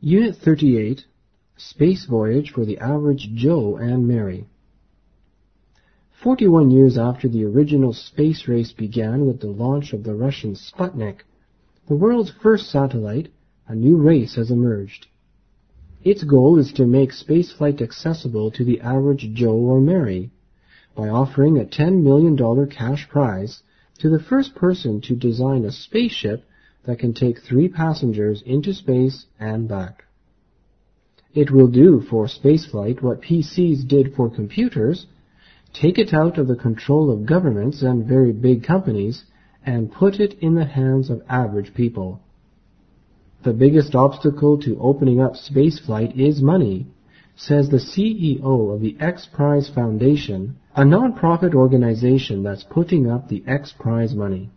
Unit 38, Space Voyage for the Average Joe and Mary. 41 years after the original space race began with the launch of the Russian Sputnik, the world's first satellite, a new race has emerged. Its goal is to make spaceflight accessible to the average Joe or Mary by offering a $10 million cash prize to the first person to design a spaceship that can take 3 passengers into space and back. It will do for spaceflight what PCs did for computers, take it out of the control of governments and very big companies, and put it in the hands of average people. The biggest obstacle to opening up spaceflight is money, says the CEO of the X Prize Foundation, a non-profit organization that's putting up the X Prize money.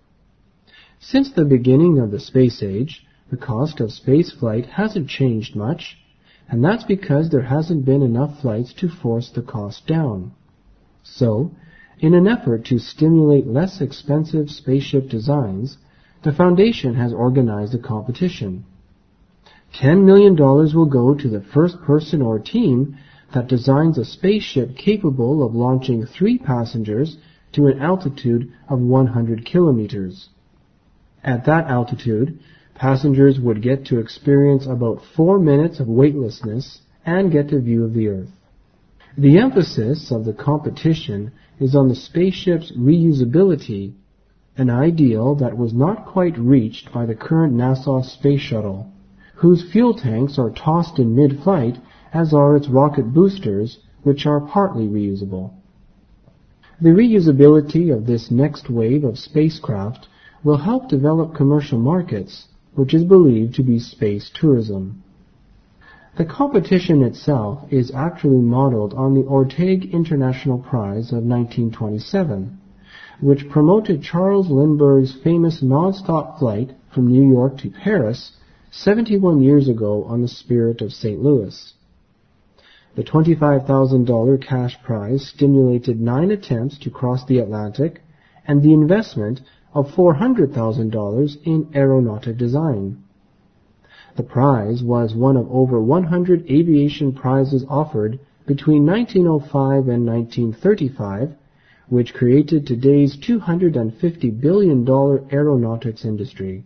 Since the beginning of the space age, the cost of spaceflight hasn't changed much, and that's because there hasn't been enough flights to force the cost down. So, in an effort to stimulate less expensive spaceship designs, the Foundation has organized a competition. $10 million will go to the first person or team that designs a spaceship capable of launching 3 passengers to an altitude of 100 kilometers. At that altitude, passengers would get to experience about 4 minutes of weightlessness and get a view of the Earth. The emphasis of the competition is on the spaceship's reusability, an ideal that was not quite reached by the current NASA space shuttle, whose fuel tanks are tossed in mid-flight, as are its rocket boosters, which are partly reusable. The reusability of this next wave of spacecraft will help develop commercial markets, which is believed to be space tourism. The competition itself is actually modeled on the Orteig International Prize of 1927, which promoted Charles Lindbergh's famous non-stop flight from New York to Paris 71 years ago on the Spirit of St. Louis. The $25,000 cash prize stimulated 9 attempts to cross the Atlantic and the investment of $400,000 in aeronautic design. The prize was one of over 100 aviation prizes offered between 1905 and 1935, which created today's $250 billion aeronautics industry.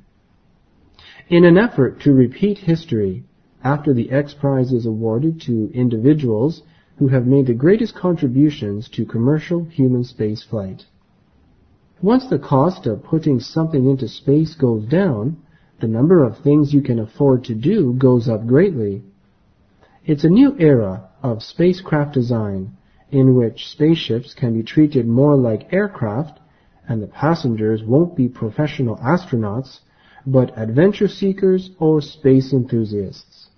In an effort to repeat history, after the X Prize is awarded to individuals who have made the greatest contributions to commercial human space flight. Once the cost of putting something into space goes down, the number of things you can afford to do goes up greatly. It's a new era of spacecraft design in which spaceships can be treated more like aircraft, and the passengers won't be professional astronauts, but adventure seekers or space enthusiasts.